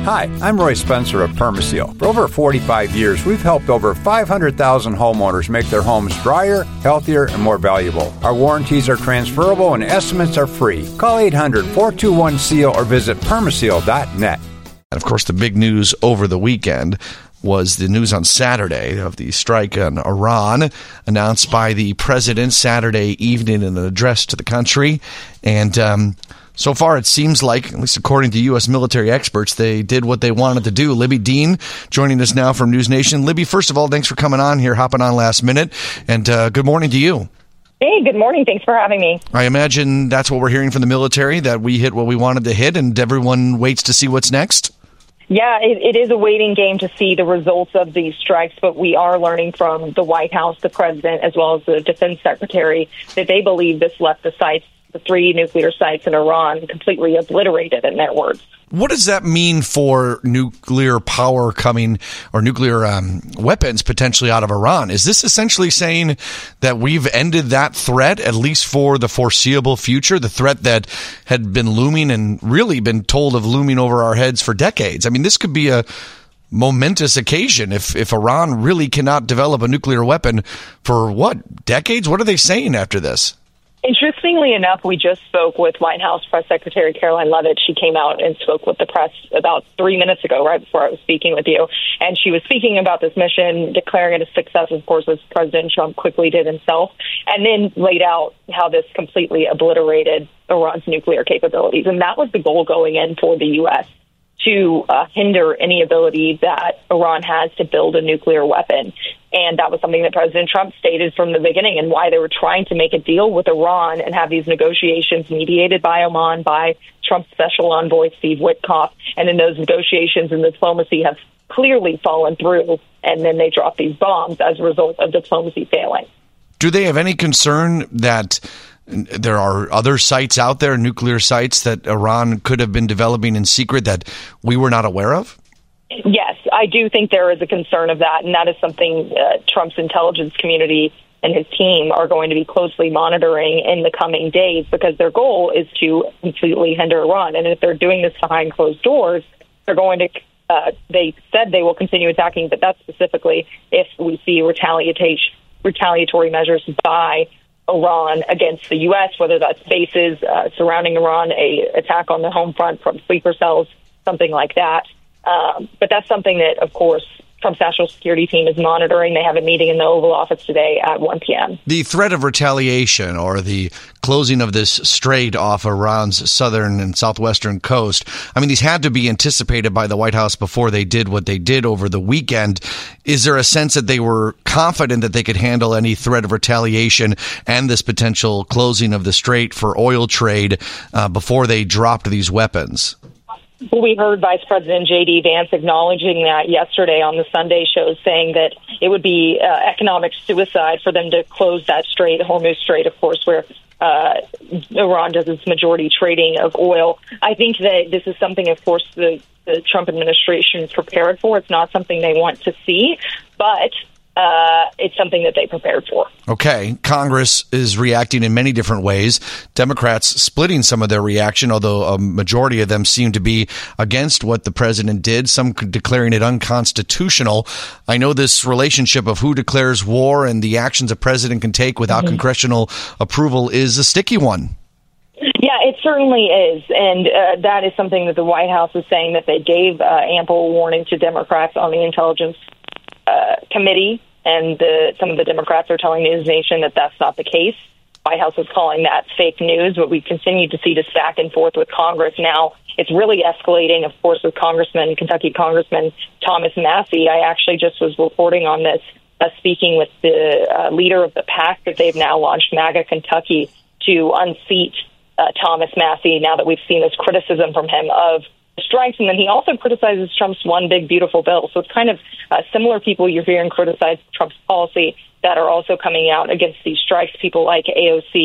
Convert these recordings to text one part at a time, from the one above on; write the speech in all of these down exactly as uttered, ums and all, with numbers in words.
Hi, I'm Roy Spencer of Permaseal. For over forty-five years, we've helped over five hundred thousand homeowners make their homes drier, healthier, and more valuable. Our warranties are transferable and estimates are free. Call eight hundred, four two one, S E A L or visit permaseal dot net. And of course, the big news over the weekend was the news on Saturday of the strike on Iran, announced by the president Saturday evening in an address to the country. And um, so far, it seems like, at least according to U S military experts, they did what they wanted to do. Libby Dean joining us now from News Nation. Libby, first of all, thanks for coming on here, hopping on last minute, and uh, good morning to you. Hey, good morning. Thanks for having me. I imagine that's what we're hearing from the military, that we hit what we wanted to hit, and everyone waits to see what's next? Yeah, it, it is a waiting game to see the results of these strikes, but we are learning from the White House, the president, as well as the defense secretary, that they believe this left the sites, the three nuclear sites in Iran, completely obliterated, in their words. What does that mean for nuclear power coming, or nuclear um, weapons potentially out of Iran? Is this essentially saying that we've ended that threat, at least for the foreseeable future, the threat that had been looming and really been told of looming over our heads for decades? I mean, this could be a momentous occasion if, if Iran really cannot develop a nuclear weapon for, what, decades? What are they saying after this? Interestingly enough, we just spoke with White House Press Secretary Caroline Leavitt. She came out and spoke with the press about three minutes ago, right before I was speaking with you. And she was speaking about this mission, declaring it a success, of course, as President Trump quickly did himself, and then laid out how this completely obliterated Iran's nuclear capabilities. And that was the goal going in for the U S, to uh, hinder any ability that Iran has to build a nuclear weapon. And that was something that President Trump stated from the beginning, and why they were trying to make a deal with Iran and have these negotiations mediated by Oman, by Trump's special envoy, Steve Witkoff. And then those negotiations and diplomacy have clearly fallen through, and then they dropped these bombs as a result of diplomacy failing. Do they have any concern that there are other sites out there, nuclear sites, that Iran could have been developing in secret that we were not aware of? Yes, I do think there is a concern of that, and that is something uh, Trump's intelligence community and his team are going to be closely monitoring in the coming days, because their goal is to completely hinder Iran. And if they're doing this behind closed doors, they're going to, uh, they said they will continue attacking, but that's specifically if we see retaliation, retaliatory measures by Iran against the U S, whether that's bases uh, surrounding Iran, a attack on the home front from sleeper cells, something like that. Um, but that's something that, of course, Trump's national security team is monitoring. They have a meeting in the Oval Office today at one p.m. The threat of retaliation, or the closing of this strait off Iran's southern and southwestern coast, I mean, these had to be anticipated by the White House before they did what they did over the weekend. Is there a sense that they were confident that they could handle any threat of retaliation and this potential closing of the strait for oil trade uh, before they dropped these weapons? Well, we heard Vice President J D. Vance acknowledging that yesterday on the Sunday show, saying that it would be uh, economic suicide for them to close that strait, Hormuz Strait, of course, where uh, Iran does its majority trading of oil. I think that this is something, of course, the, the Trump administration is prepared for. It's not something they want to see, but Uh, it's something that they prepared for. Okay. Congress is reacting in many different ways. Democrats splitting some of their reaction, although a majority of them seem to be against what the president did, some declaring it unconstitutional. I know this relationship of who declares war and the actions a president can take without mm-hmm. congressional approval is a sticky one. Yeah, it certainly is. And uh, that is something that the White House is saying, that they gave uh, ample warning to Democrats on the intelligence Uh, committee, and the, some of the Democrats are telling News Nation that that's not the case. White House is calling that fake news, but we continue to see this back and forth with Congress. Now, it's really escalating, of course, with Congressman, Kentucky Congressman Thomas Massie. I actually just was reporting on this, uh, speaking with the uh, leader of the PAC that they've now launched, MAGA Kentucky, to unseat uh, Thomas Massie, now that we've seen this criticism from him of strikes. And then he also criticizes Trump's One Big Beautiful Bill. So it's kind of uh, similar people you're hearing criticize Trump's policy that are also coming out against these strikes. People like A O C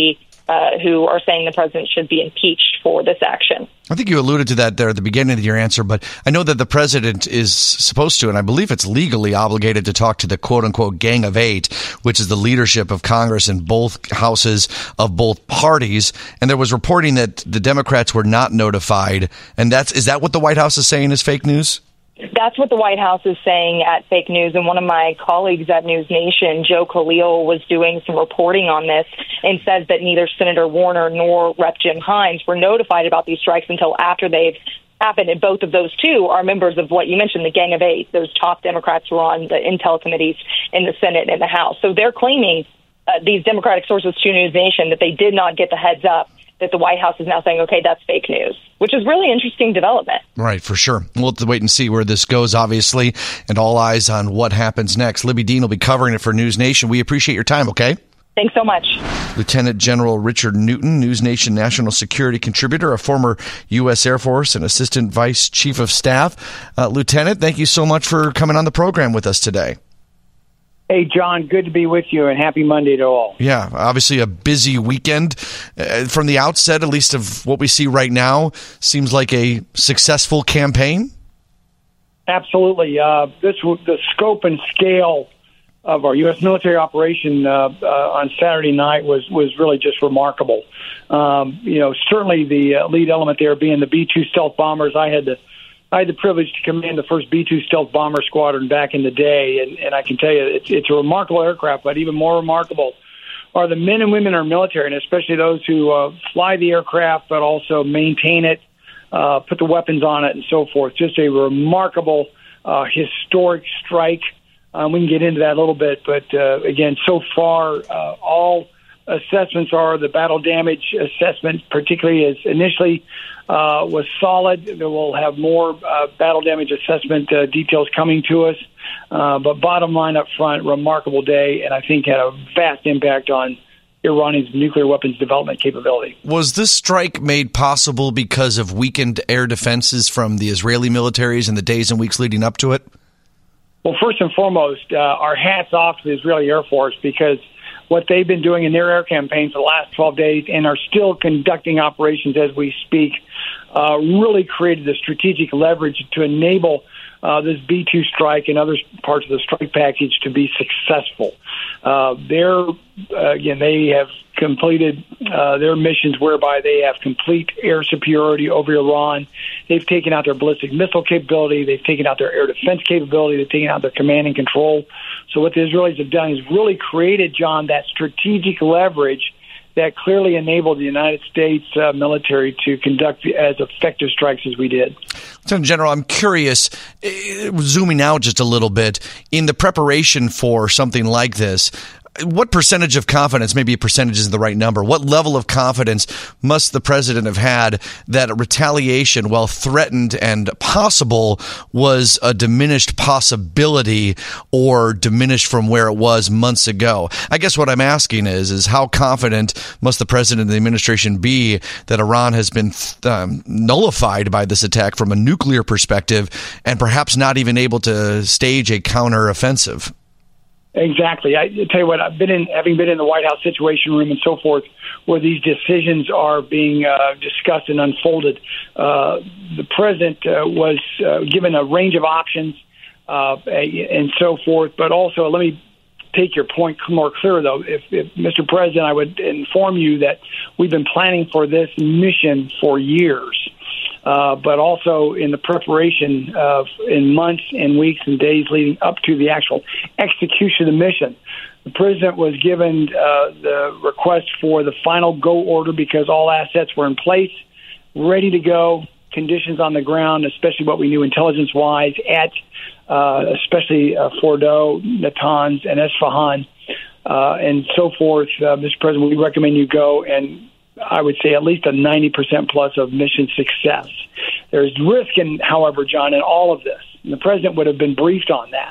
uh, who are saying the president should be impeached for this action. I think you alluded to that there at the beginning of your answer, but I know that the president is supposed to, and I believe it's legally obligated to talk to the quote-unquote Gang of Eight, which is the leadership of Congress in both houses of both parties. And there was reporting that the Democrats were not notified. And that's is that what the White House is saying is fake news? That's what the White House is saying at Fake News. And one of my colleagues at News Nation, Joe Khalil, was doing some reporting on this and says that neither Senator Warner nor Representative Jim Himes were notified about these strikes until after they've happened. And both of those two are members of what you mentioned, the Gang of Eight, those top Democrats who are on the intel committees in the Senate and the House. So they're claiming, uh, these Democratic sources to News Nation, that they did not get the heads up, that the White House is now saying, okay, that's fake news, which is really interesting development. Right, for sure. We'll have to wait and see where this goes, obviously, and all eyes on what happens next. Libby Dean will be covering it for News Nation. We appreciate your time, okay? Thanks so much. Lieutenant General Richard Newton, News Nation national security contributor, a former U S Air Force and Assistant Vice Chief of Staff. Uh, Lieutenant, thank you so much for coming on the program with us today. Hey, John, good to be with you, and happy Monday to all. Yeah, obviously a busy weekend. Uh, from the outset, at least of what we see right now, seems like a successful campaign. Absolutely. Uh, this the scope and scale of our U S military operation uh, uh, on Saturday night was, was really just remarkable. Um, you know, certainly the uh, lead element there being the B two stealth bombers. I had the I had the privilege to command the first B two stealth bomber squadron back in the day, and, and I can tell you it's, it's a remarkable aircraft, but even more remarkable are the men and women in our military, and especially those who uh, fly the aircraft, but also maintain it, uh, put the weapons on it, and so forth. Just a remarkable, uh, historic strike. Um, we can get into that a little bit, but uh, again, so far, uh, all assessments are the battle damage assessment, particularly as initially uh, was solid. There will have more uh, battle damage assessment uh, details coming to us. Uh, but bottom line up front, remarkable day, and I think had a vast impact on Iran's nuclear weapons development capability. Was this strike made possible because of weakened air defenses from the Israeli militaries in the days and weeks leading up to it? Well, first and foremost, uh, our hats off to the Israeli Air Force, because what they've been doing in their air campaign for the last twelve days and are still conducting operations as we speak uh, really created the strategic leverage to enable uh, this B two strike and other parts of the strike package to be successful. Uh, they're, uh, again, they have completed uh, their missions whereby they have complete air superiority over Iran. They've taken out their ballistic missile capability. They've taken out their air defense capability. They've taken out their command and control. So what the Israelis have done is really created, John, that strategic leverage that clearly enabled the United States uh, military to conduct as effective strikes as we did. Lieutenant General, I'm curious, uh, zooming out just a little bit, in the preparation for something like this, what percentage of confidence, maybe a percentage isn't the right number, what level of confidence must the president have had that retaliation, while threatened and possible, was a diminished possibility or diminished from where it was months ago? I guess what I'm asking is, is how confident must the president and the administration be that Iran has been um, nullified by this attack from a nuclear perspective and perhaps not even able to stage a counteroffensive? Exactly. I tell you what, I've been in, having been in the White House Situation Room and so forth, where these decisions are being uh, discussed and unfolded. Uh, the president uh, was uh, given a range of options uh, and so forth. But also, let me take your point more clear, though. If, if Mister President, I would inform you that we've been planning for this mission for years. Uh, but also in the preparation of in months and weeks and days leading up to the actual execution of the mission. The president was given uh, the request for the final go order because all assets were in place, ready to go, conditions on the ground, especially what we knew intelligence-wise at uh, especially uh, Fordo, Natanz, and Esfahan, uh, and so forth. Uh, Mister President, we recommend you go, and I would say at least a ninety percent plus of mission success. There's risk, in, however, John, in all of this. And the president would have been briefed on that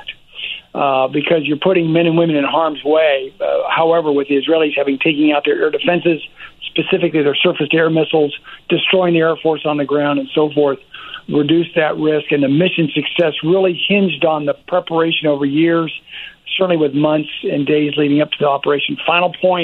uh, because you're putting men and women in harm's way. Uh, however, with the Israelis having taken out their air defenses, specifically their surface-to-air missiles, destroying the Air Force on the ground and so forth, reduce that risk. And the mission success really hinged on the preparation over years, certainly with months and days leading up to the operation. Final point.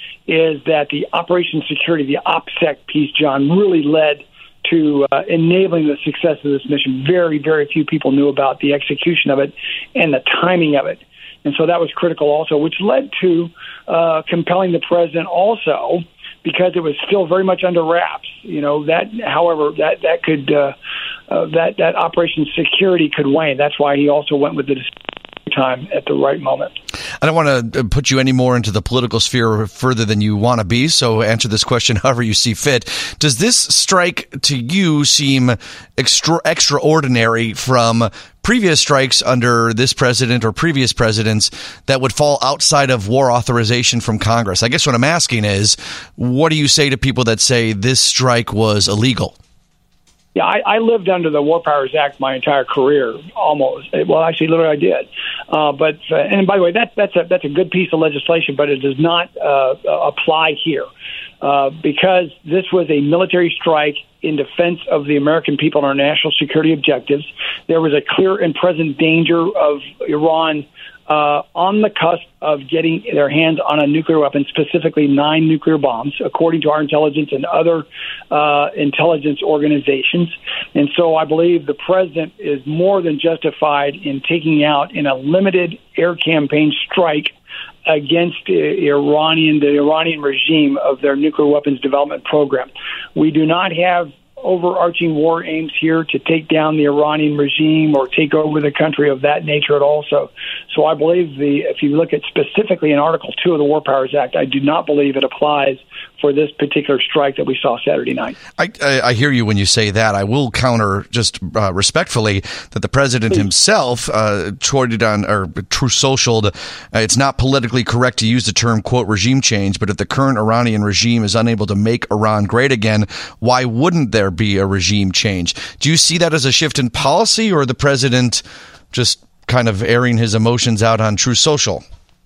is that the Operation Security, the OPSEC piece, John, really led to uh, enabling the success of this mission. Very, very few people knew about the execution of it and the timing of it. And so that was critical also, which led to uh, compelling the president also, because it was still very much under wraps. You know, that, however, that, that could, uh, uh, that, that Operation Security could wane. That's why he also went with the time at the right moment. I don't want to put you any more into the political sphere further than you want to be, so answer this question however you see fit. Does this strike to you seem extra extraordinary from previous strikes under this president or previous presidents that would fall outside of war authorization from Congress? I guess what I'm asking is, what do you say to people that say this strike was illegal? Yeah, I, I lived under the War Powers Act my entire career, almost. Well, actually, literally, I did. Uh, but uh, and by the way, that, that's a that's a good piece of legislation, but it does not uh, apply here uh, because this was a military strike in defense of the American people and our national security objectives. There was a clear and present danger of Iran uh, on the cusp of getting their hands on a nuclear weapon, specifically nine nuclear bombs, according to our intelligence and other uh, intelligence organizations. And so I believe the president is more than justified in taking out in a limited air campaign strike against the Iranian, the Iranian regime of their nuclear weapons development program. We do not have overarching war aims here to take down the Iranian regime or take over the country of that nature at all. So, so I believe the if you look at specifically in Article two of the War Powers Act, I do not believe it applies for this particular strike that we saw Saturday night. I, I, I hear you when you say that. I will counter just uh, respectfully that the president Please. himself uh, tweeted on or Truth Socialed, uh, it's not politically correct to use the term, quote, regime change, but if the current Iranian regime is unable to make Iran great again, why wouldn't there be a regime change? Do you see that as a shift in policy, or the president just kind of airing his emotions out on Truth Social?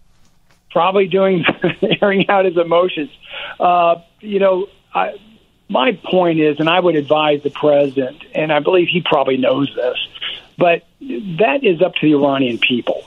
Probably doing airing out his emotions. Uh, you know, I, my point is, and I would advise the president, and I believe he probably knows this, but that is up to the Iranian people.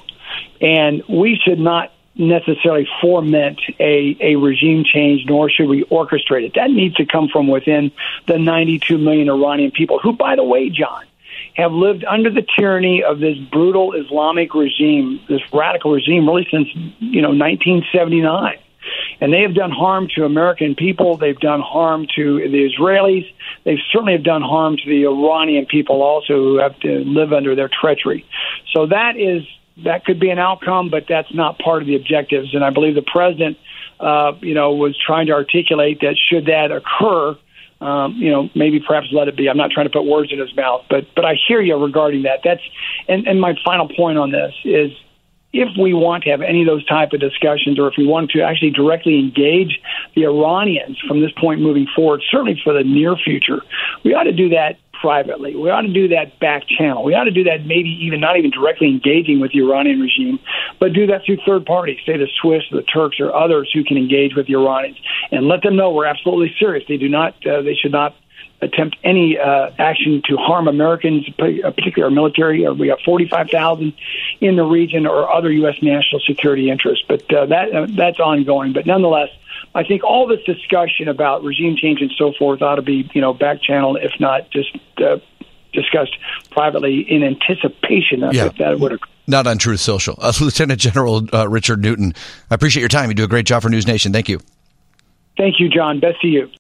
And we should not necessarily foment a, a regime change, nor should we orchestrate it. That needs to come from within the ninety-two million Iranian people, who, by the way, John, have lived under the tyranny of this brutal Islamic regime, this radical regime, really since, you know, nineteen seventy-nine. And they have done harm to American people. They've done harm to the Israelis. They certainly have done harm to the Iranian people also, who have to live under their treachery. So that is that could be an outcome, but that's not part of the objectives. And I believe the president, uh, you know, was trying to articulate that should that occur, Um, you know, maybe perhaps let it be. I'm not trying to put words in his mouth, but but I hear you regarding that. That's and, and my final point on this is, if we want to have any of those type of discussions, or if we want to actually directly engage the Iranians from this point moving forward, certainly for the near future, we ought to do that privately. We ought to do that back channel. We ought to do that maybe even not even directly engaging with the Iranian regime, but do that through third parties, say the Swiss, the Turks, or others who can engage with the Iranians, and let them know we're absolutely serious. They do not, uh, they should not attempt any uh, action to harm Americans, particularly our military. We have forty-five thousand in the region, or other U S national security interests. But uh, that uh, that's ongoing. But nonetheless, I think all this discussion about regime change and so forth ought to be, you know, back channeled, if not just uh, discussed privately in anticipation of yeah. if that would occur. Not on Truth Social. Uh, Lieutenant General uh, Richard Newton, I appreciate your time. You do a great job for News Nation. Thank you. Thank you, John. Best to you.